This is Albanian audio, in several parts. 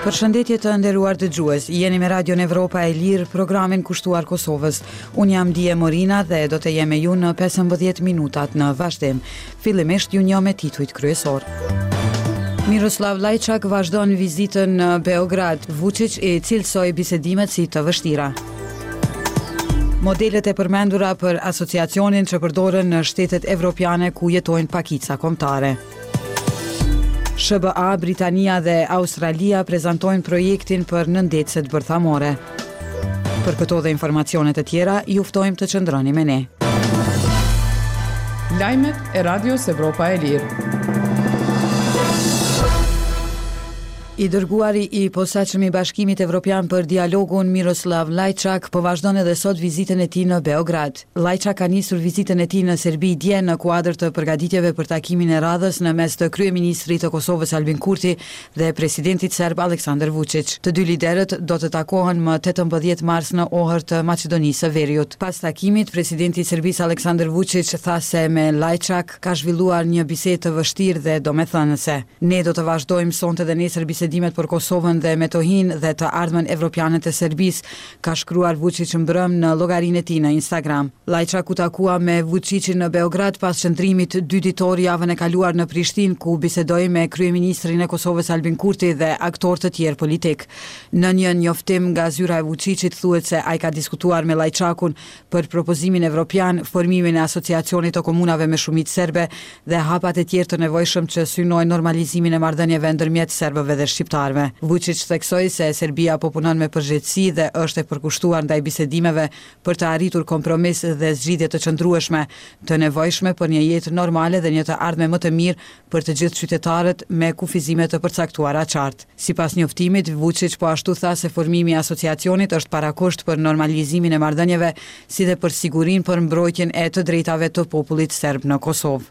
Përshëndetje të nderuar dëgjues, jeni me Radion Evropa e Lirë, programin kushtuar Kosovës. Unë jam Dije Morina dhe do të jem me ju në 15 minutat në vazhdim. Fillimisht ju njoh me titujt kryesor. Miroslav Lajçak vazhdon vizitën në Beograd. Vučić i cilësoi bisedimet si të vështira. Modelet e përmendura për asociacionin që përdoren në shtetet evropiane ku jetojnë pakica kombëtare. SBA, Britania dhe Australia prezantojnë projektin për nëndecet bërthamore. Për këto dhe informacionet të tjera, ju ftojmë të qëndroni me ne. Lajmet e Radios Evropa e Lirë. I dërguari i posaçëm i Bashkimit Evropian për dialogun Miroslav Lajçak po vazhdon edhe sot vizitën e tij në Beograd. Lajçak ka nisur vizitën e tij në Serbi dje në kuadër të përgatitjeve për takimin e radhës në mes të kryeministrit të Kosovës Albin Kurti dhe presidentit serb Aleksandar Vučić. Të dy liderët do të takohen më 18 mars në Ohër të Maqedonisë së Veriut. Pas takimit, presidenti i Serbisë Aleksandar Vučić tha se me Lajçak ka zhvilluar një bisedë të vështirë dhe domethënëse. Ne do të vazhdojmë sonte dhe nesër bisedimet për Kosovën dhe Metohin dhe të ardhmen evropiane të Serbisë, ka shkruar Vučić mbrëm në llogarinë e tij në Instagram. Lajçak u takua me Vučićin në Beograd pas qëndrimit 2 ditor javën e kaluar në Prishtinë, ku bisedoi me kryeministrin e Kosovës Albin Kurti dhe aktorë të tjerë politik. Në një njoftim nga zyra e Vučićit thuhet se ai ka diskutuar me Lajçakun për propozimin evropian, formimin e asociacionit të komunave me shumicë serbe dhe hapat e tjerë të nevojshëm që synojnë normalizimin e marrëdhënieve ndërmjet serbëve dhe shqiptarëve. Vučić theksoi se Serbia po punon me përgjegjësi dhe është e përkushtuar ndaj bisedimeve për të arritur kompromis dhe zgjidhje të qëndrueshme, të nevojshme për një jetë normale dhe një të ardhme më të mirë për të gjithë qytetarët me kufizime të përcaktuara qartë. Sipas njoftimit, Vučić po ashtu tha se formimi i asociacionit është parakusht për normalizimin e marrëdhënieve, si dhe për sigurinë për mbrojtjen e të drejtave të popullit serb në Kosovë.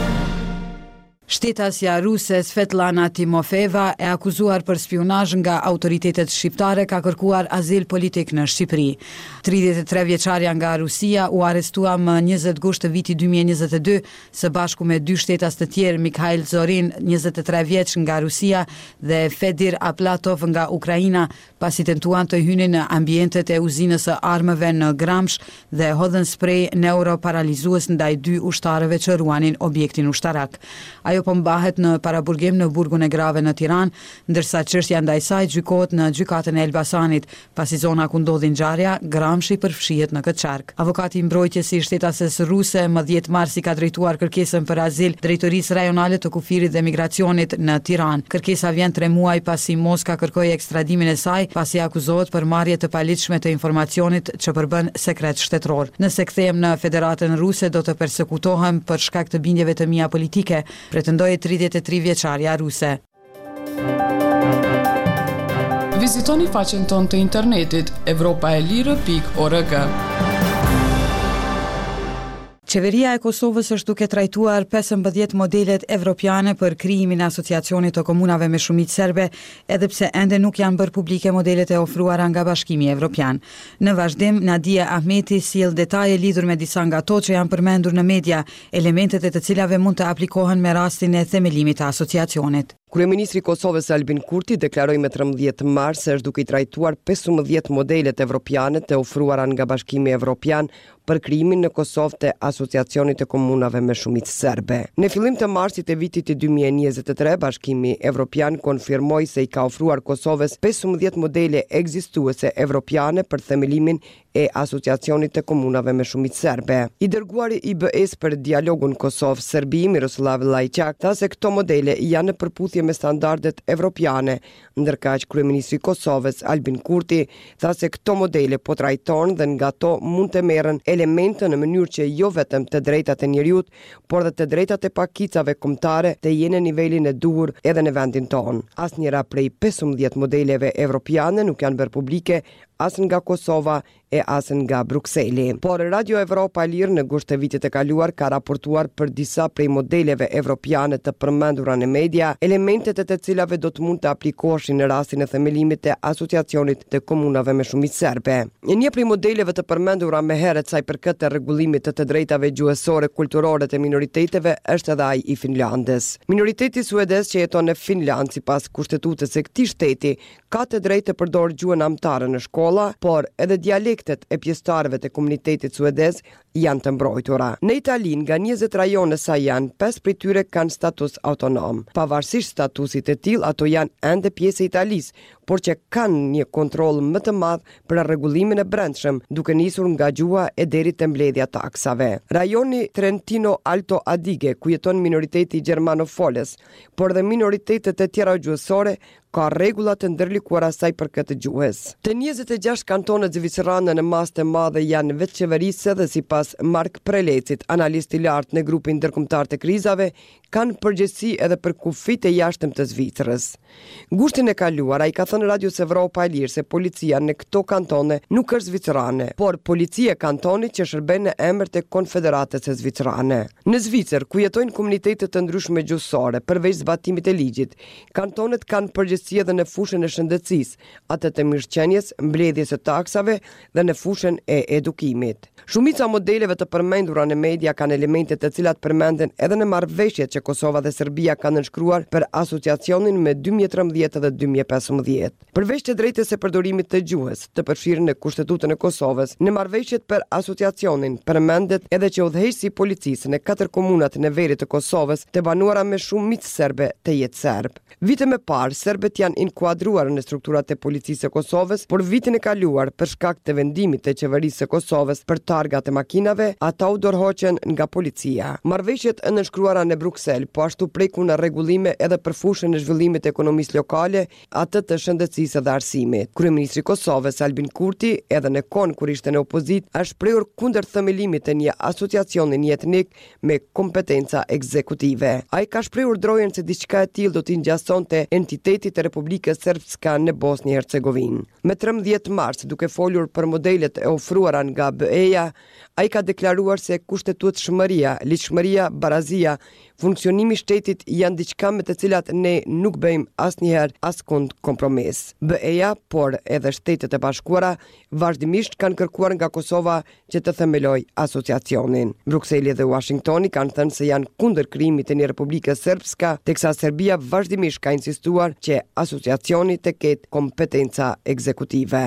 Shtetasja ruse Svetlana Timofeva e akuzuar për spionazh nga autoritetet shqiptare ka kërkuar azil politik në Shqipëri. 33 vjeçarja nga Rusia u arrestua më 20 gusht të vitit 2022 së bashku me 2 shtetas të tjerë, Mikhail Zorin, 23 vjeç nga Rusia dhe Fedir Aplatov nga Ukraina, pasi tentuan të hynin në ambientet e uzinës së armëve në Gramsh dhe hodhën sprej neuroparalizues ndaj 2 ushtarëve që ruanin objektin ushtarak. Ajo po mbahet në paraburgim në burgun e Grave në Tiranë, ndërsa çështja ndaj saj gjykohet në gjykatën e Elbasanit, pasi zona ku ndodhi ngjarja, Gramshi, përfshihet në këtë qark. Avokati i mbrojtjes i shtetases ruse më 10 marsi ka drejtuar kërkesën për azil Drejtorisë Rajonale të Kufirit dhe Migracionit në Tiranë. Kërkesa vjen 3 muaj pasi Moska kërkoi ekstradimin e saj, pasi akuzohet për marrje të paligjshme të informacionit që përbën sekret shtetëror. Nëse kthehem në Federatën Ruse, do të persekutohem për shkak të bindjeve të mia politike, pretendoi 33 vjeçarja ruse. Vizitoni faqen tonë të internetit evropaelire.org. Qeveria e Kosovës është duke trajtuar 15 modelet evropiane për krijimin e asociacionit të komunave me shumicë serbe, edhe pse ende nuk janë bërë publike modelet e ofruara nga Bashkimi Evropian. Në vazhdim, Nadia Ahmeti sjell detaje lidhur me disa nga ato që janë përmendur në media, elementet e të cilave mund të aplikohen me rastin e themelimit të asociacionit. Kryeministri i Kosovës Albin Kurti deklaroi me 13 mars se është duke i trajtuar 15 modelet evropiane të ofruara nga Bashkimi Evropian për krijimin në Kosovë të asociacionit të komunave me shumicë serbe. Në fillim të marsit e vitit 2023, Bashkimi Evropian konfirmoi se i ka ofruar Kosovës 15 modele ekzistuese evropiane për themelimin e asociacionit të komunave me shumicë serbe. I dërguari i BE-s për dialogun Kosovë-Serbi, Miroslav Lajçak, tha se këto modele janë në përputhje me standardet evropiane, ndërkaq kryeministri i Kosovës Albin Kurti tha se këto modele po trajton dhe nga to mund të merren elemente në mënyrë që jo vetëm të drejtat e njerëzit, por dhe të drejtat e pakicave kombëtare të jenë në nivelin e duhur edhe në vendin tonë. Asnjëra prej 15 modeleve evropiane nuk janë bërë publike as nga Kosova e as nga Brukseli. Por Radio Evropa e Lirë në gusht të vitit e kaluar ka raportuar për disa prej modeleve evropiane të përmendura në media, elementet e të cilave do të mund të aplikoheshin në rastin e themelimit të asociacionit të komunave me shumicë serbe. Një prej modeleve të përmendura më herët sa i përket të rregullimit të drejtave gjuhësore kulturore të minoriteteve është edhe ai i Finlandës. Minoriteti suedez që jeton në Finland sipas kushtetutës së këtij shteti ka të drejtë të përdorë gjuhën amtare në shkolla, por edhe dialektet e pjesëtarëve të komunitetit suedez janë të mbrojtura. Në Itali, nga 20 rajone sa janë, 5 prej tyre kanë status autonom. Pavarësisht statusit të tillë, ato janë ende pjesë e Italisë, por që kanë një kontroll më të madh për rregullimin e brendshëm, duke nisur nga gjuha e deri te mbledhja taksave. Rajoni Trentino Alto Adige, ku jeton minoriteti gjermanofoles, por dhe minoritetet e tjera gjuhësore, ka rregulla të ndërlikuara saj për këtë gjuhës. Të 26 kantonet zvicerane në masë të madhe janë vetëqeverisë dhe sipas Mark Prelecit, analist i lartë në grupin ndërkombëtar të krizave, kanë përgjegjësi edhe për kufit e jashtëm të Zvicrës. Gushtin e kaluar, ai ka thënë Radios Evropa e Lirë se policia në këto kantone nuk është zvicerane, por policia e kantonit që shërben në emër të Konfederatës së Zvicrane. Në Zvicër, ku jetojnë komunitete të ndryshme gjuhësore, përveç zbatimit të ligjit, kantonet kanë përgjegjësi edhe në fushën e shëndetësisë, atë të mirëqenies, mbledhjes së taksave dhe në fushën e edukimit. Shumica modeleve të përmendura në media kanë elemente të cilat përmenden edhe në marrëveshjet që Kosova dhe Serbia kanë nënshkruar për asociacionin me 2013 dhe 2015. Përveç të drejtës së përdorimit të gjuhës, të përfshirë në Kushtetutën e Kosovës, në marrëveshjet për asociacionin përmendet edhe që udhëheqësi i policisë në 4 komunat në veri të Kosovës të banuara me shumicë serbe të jetë serb. Vite më parë, serbët janë inkuadruar në strukturat e policisë së Kosovës, por vitin e kaluar për shkak të vendimit të qeverisë së Kosovës për targat e makinave, ata u dorëhoqën nga policia. Marrëveshjet e nënshkruara në Bruksel po ashtu preku në rregullime edhe për fushën e zhvillimit të ekonomisë lokale, atë të shëndetësisë dhe arsimit. Kryeministri i Kosovës Albin Kurti, edhe në kohën kur ishte në opozitë, është prehur kundër themelimit të një asociacioni etnik me kompetenca ekzekutive. Ai ka shprehur drojën se diçka e tillë do t'i ngjasonte entitetit të Republikës Srpska në Bosnjë-Hercegovinë. Me 13 mars, duke folur për modelet e ofruara nga BE-ja, ai ka deklaruar se kushtetutshmëria, ligjshmëria, barazia, funksionimi i shtetit janë diçka me të cilat ne nuk bëjmë asnjëherë askund kompromis. BE-ja, por edhe Shtetet e Bashkuara vazhdimisht kanë kërkuar nga Kosova që të themelojë asociacionin. Brukseli dhe Washingtoni kanë thënë se janë kundër krijimit të një Republike Srpska, teksa Serbia vazhdimisht ka insistuar që asociacioni të ketë kompetenca ekzekutive.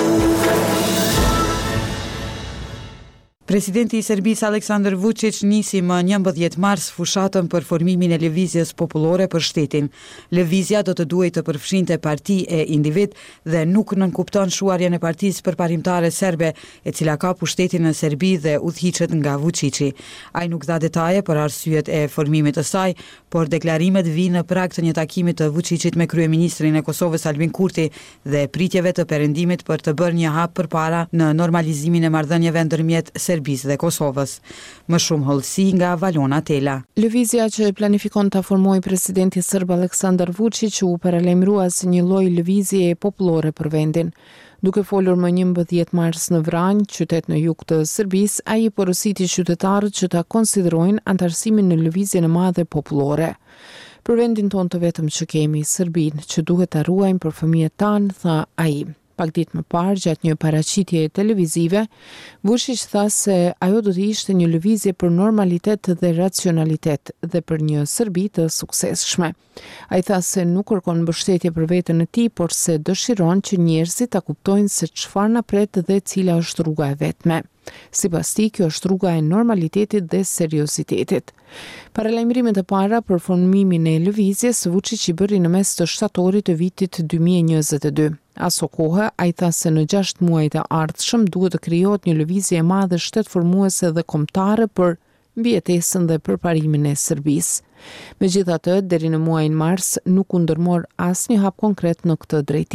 Presidenti i Serbisë Aleksandar Vučić nisi më 11 mars fushatën për formimin e lëvizjes popullore për shtetin. Lëvizja do të duhej të përfshinte parti e individ dhe nuk nënkupton shuarjen e partisë përparimtare serbe, e cila ka pushtetin në Serbi dhe udhëhiqet nga Vučići. Ai nuk dha detaje për arsyet e formimit të saj, por deklarimet vinë në prag të një takimi të Vučićit me kryeministrin e Kosovës Albin Kurti dhe pritjeve të perëndimit për të bërë një hap përpara në normalizimin e marrëdhënieve ndërmjet Serbisë dhe Kosovës. Më shumë hollësi nga Valona Tela. Lëvizja që planifikon ta formojë presidenti serb Aleksandar Vučić u paralajmërua si një lloj lëvizje popullore për vendin. Duke folur më 11 mars në Vranj, qytet në jug të Serbisë, ai porositi qytetarët që ta konsiderojnë antarësimin në lëvizjen e madhe popullore. Për vendin tonë të vetëm që kemi, Serbinë, që duhet ta ruajmë për fëmijët tanë, tha ai. Pak ditë më parë, gjatë një paraqitje televizive, Vučić tha se ajo do të ishte një lëvizje për normalitet dhe racionalitet dhe për një Serbi të suksesshme. Ai tha se nuk kërkon mbështetje për veten e tij, por se dëshiron që njerëzit ta kuptojnë se çfarë na pret dhe cila është rruga e vetme. Sipas tij, kjo është rruga e normalitetit dhe seriozitetit. Paralajmërimet e para për formimin e lëvizjes Vučić i bëri në mes të shtatorit të vitit 2022. Aso kohë, ai tha se në 6 muajt e ardhshëm duhet të krijohet një lëvizje e madhe shtetformuese dhe kombëtare për mbijetesën dhe përparimin e Serbisë. Megjithatë, deri në muajin mars nuk u ndërmor asnjë hap konkret në këtë drejtim.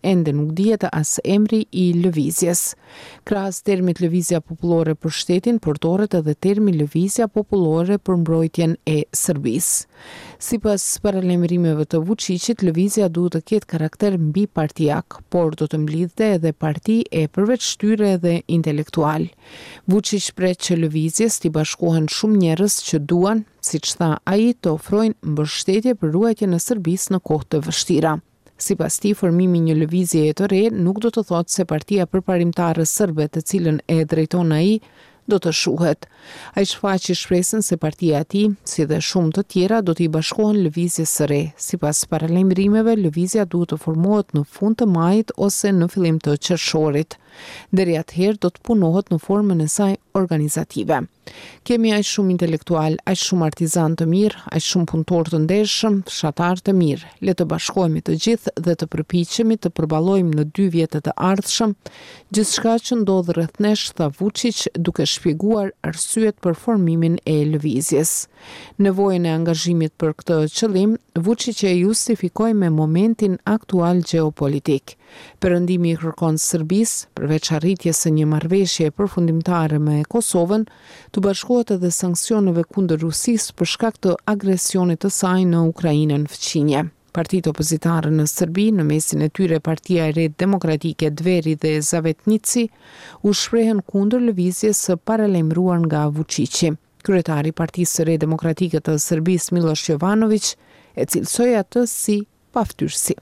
ende nuk dihet as emri i lëvizjes. Krahas termit lëvizja popullore për shtetin, përdoret edhe termi lëvizja popullore për mbrojtjen e Serbisë. Sipas paralajmërimeve të Vučićit, lëvizja duhet të ketë karakter mbipartijak, por do të mblidhte edhe parti e përveçtyre dhe intelektual. Vučić pret që lëvizjes t'i bashkohen shumë njerëz që duan, siç tha ai, të ofrojnë mbështetje për ruajtjen e Serbisë në kohë të vështira. Sipas tij, formimi një lëvizjeje të re nuk do të thotë se partia përparimtare serbe, të cilën e drejton ai, do të shuhet. Ai shfaqi shpresën se partia e tij, si dhe shumë të tjera, do t'i bashkohen lëvizjes së re. Sipas paralajmërimeve, lëvizja duhet të formohet në fund të majit ose në fillim të qershorit. Deri atëherë do të punohet në formën e saj organizative. Kemi aq shumë intelektual, aq shumë artizan të mirë, aq shumë punëtor të ndershëm, fshatar të mirë. Le të bashkohemi të gjithë dhe të përpiqemi të përballojmë në 2 vjetet e ardhshëm gjithçka që ndodh rreth nesh, tha Vučić, duke shpjeguar arsyet për formimin e lëvizjes. Nevojën e angazhimit për këtë qëllim, Vučić e justifikoi me momentin aktual gjeopolitik. Perëndimi i kërkon Serbisë, përveç arritjes së një marrëveshje përfundimtare me Kosovën, të bashkohet edhe sanksioneve kundër Rusisë për shkak të agresionit të saj në Ukrainën fqinje. Partitë opozitare në Serbi, në mesin e tyre Partia e Re Demokratike Dveri dhe Zavetnici, u shprehen kundër lëvizjes së paralajmëruar nga Vučići. Kryetari i Partisë së Re Demokratike të Serbisë, Miloš Jovanović, e cilësoi atë si paftyrsi.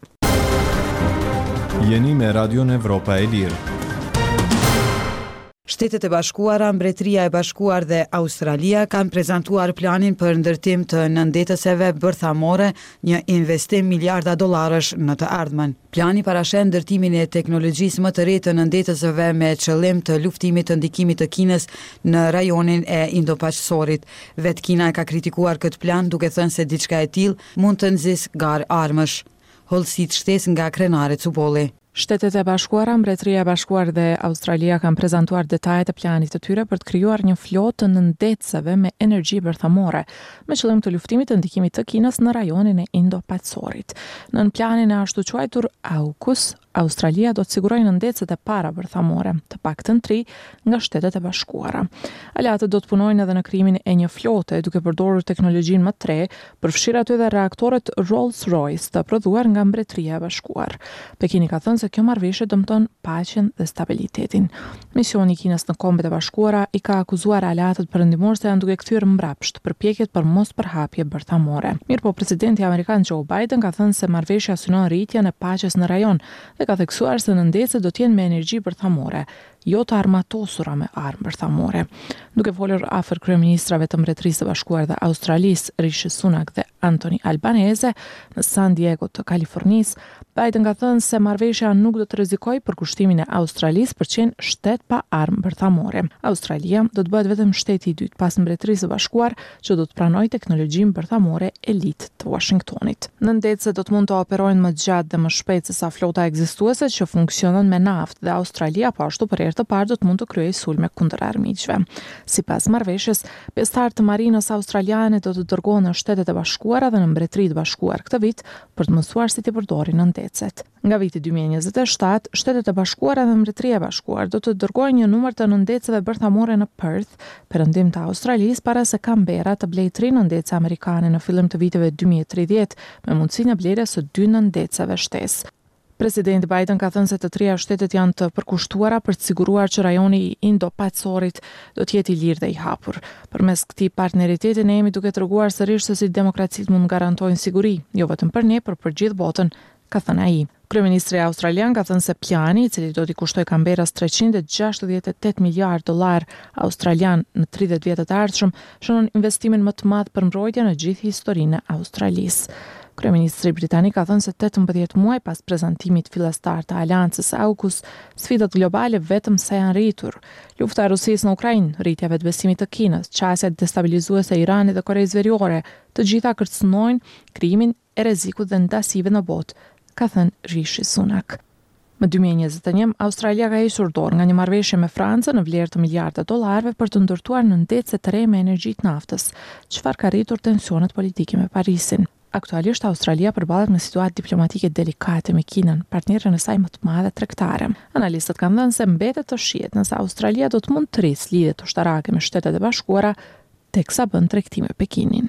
Jeni me Radion Evropa e Lirë. Shtetet e Bashkuara, Mbretëria e Bashkuar dhe Australia kanë prezantuar planin për ndërtim të nëndetëseve bërthamore, një investim miliarda dollarësh në të ardhmen. Plani parashen ndërtimin e teknologjisë më të re të nëndetësve me qëllim të luftimit të ndikimit të Kinës në rajonin e Indo-Paqësorit. Vetë Kina e ka kritikuar këtë plan duke thënë se diçka e tillë mund të nxjisë garë armësh. Hollësit shtesë nga krenari Cuboli. Shtetet e Bashkuara, Mbretëria e Bashkuar dhe Australia kanë prezantuar detajet e planit të tyre për të krijuar një flotë të nëndetësve me energji bërthamore, me qëllim të luftimit të ndikimit të Kinës në rajonin e Indo-Paqësorit. Në planin e ashtu quajtur AUKUS, Australia do të sigurojë nëndetëset e para bërthamore, të paktën 3 nga Shtetet e Bashkuara. Aleatët do të punojnë edhe në krijimin e një flote duke përdorur teknologjinë më të re, përfshirë aty edhe reaktorët Rolls-Royce të prodhuar nga Mbretëria e Bashkuar. Pekini ka thënë se kjo marrëveshje dëmton paqen dhe stabilitetin. Misioni i Kinës në Kombet e Bashkuara i ka akuzuar aleatët perëndimor se janë duke kthyer mbrapsht përpjekjet për mos përhapje bërthamore. Mirpo presidenti amerikan Joe Biden ka thënë se marrëveshja synon rritjen e paqes në rajon dhe ka theksuar se nëndetëset do të jenë me energji bërthamore, jo të armatosura me armë bërthamore. Duke folur afër kryeministrave të Mbretërisë së Bashkuar dhe Australisë, Rishi Sunak dhe Anthony Albanese në San Diego të Kalifornisë, Biden ka thënë se marrëveshja nuk do të rrezikojë për kushtimin e Australisë për të qenë shtet pa armë bërthamore. Australia do të bëhet vetëm shteti i dytë pas Mbretërisë së Bashkuar që do të pranojë teknologjinë bërthamore elit të Washingtonit. Nëndetëset do të mund të operojnë më gjatë dhe më shpejt se sa flota ekzistuese që funksionon me naftë dhe Australia po ashtu për herë të parë do të mund të kryejë sulme kundër armiqve. Sipas marrëveshjes, pjesëtarë të marinës australiane do të dërgohen në Shtetet e Bashkuara dhe në Mbretërinë e Bashkuar këtë vit për të mësuar si të përdorin nëndetëset. Nga viti 2027, Shtetet e Bashkuara dhe Mbretëria e Bashkuar do të dërgojnë një numër të nëndetësve bërthamore në Perth, perëndim të Australisë, para se Canberra të blejë 3 nëndetëse amerikane në fillim të viteve 2030 me mundësinë e blerjes së 2 nëndetësve shtesë. Presidenti Biden ka thënë se të treja shtetet janë të përkushtuara për të siguruar që rajoni i Indo-Paqësorit do të jetë i lirë dhe i hapur. Përmes këtij partneriteti ne jemi duke treguar sërish se si demokracitë mund garantojnë siguri, jo vetëm për ne, por për gjithë botën, ka thënë ai. Kryeministri australian ka thënë se plani, i cili do t'i kushtoj Canberras $368 miliardë australian në 30 vjetet e ardhshëm, shënon investimin më të madh për mbrojtje në gjithë historinë e Australisë. Kryeministri britanik ka thënë se 18 muaj pas prezantimit fillestar të aleancës AUKUS, sfidat globale vetëm sa janë rritur. Lufta e Rusisë në Ukrainë, rritja e vetbesimit të Kinës, qasjet destabilizuese e Iranit dhe Koreas Veriore, të gjitha kërcënojnë krijimin e rrezikut dhe ndasive në botë, ka thënë Rishi Sunak. Më 2021, Australia ka hequr dorë nga një marrëveshje me Francën në vlerë të miliarda dollarëve për të ndërtuar nëndetëse të re me energji të naftës, çfarë ka rritur tensionet politike me Parisin. Aktualisht Australia përballet me situatë diplomatike delikate me Kinën, partnerën e saj më të madhe tregtare. Analistët kanë thënë se mbetet të shihet nëse Australia do të mund të rrisë lidhjet ushtarake me Shtetet e Bashkuara teksa bën tregtim me Pekinin.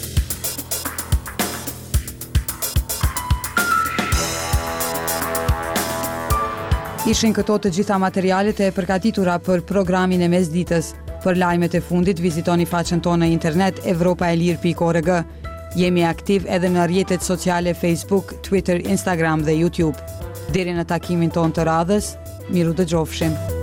Ishin këto të gjitha materialet e përgatitura për programin e mesditës. Për lajmet e fundit vizitoni faqen tonë në internet europaelir.org. Jemi aktiv edhe në rrjetet sociale Facebook, Twitter, Instagram dhe YouTube. Deri në takimin tonë të radhës, miru dëgjofshim.